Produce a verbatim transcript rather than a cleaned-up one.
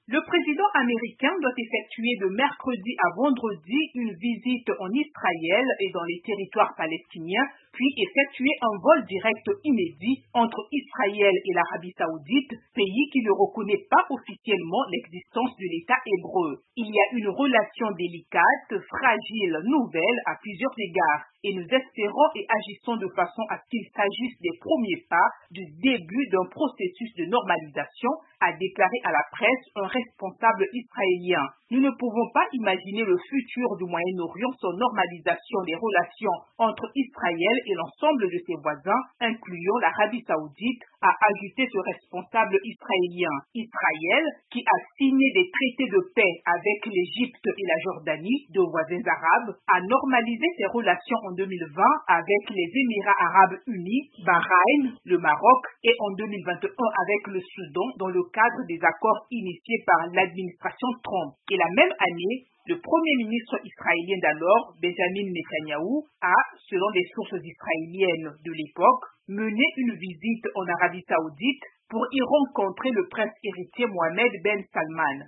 Le président américain doit effectuer de mercredi à vendredi une visite en Israël et dans les territoires palestiniens, puis effectuer un vol direct inédit entre Israël et l'Arabie saoudite, pays qui ne reconnaît pas officiellement l'existence de l'État hébreu. Il y a une relation délicate, fragile, nouvelle à plusieurs égards, et nous espérons et agissons de façon à ce qu'il s'agisse des premiers pas du début d'un processus de normalisation, a déclaré à la presse un responsable israélien. Nous ne pouvons pas imaginer le futur du Moyen-Orient sans normalisation des relations entre Israël et l'ensemble de ses voisins, incluant l'Arabie saoudite, a ajouté ce responsable israélien. Israël, qui a signé des traités de paix avec l'Égypte et la Jordanie, deux voisins arabes, a normalisé ses relations en deux mille vingt avec les Émirats arabes unis, Bahreïn, le Maroc et en deux mille vingt et un avec le Soudan dans le cadre des accords initiés par l'administration Trump. Et la même année, le premier ministre israélien d'alors, Benjamin Netanyahou, a, selon des sources israéliennes de l'époque, mené une visite en Arabie saoudite pour y rencontrer le prince héritier Mohammed Ben Salman.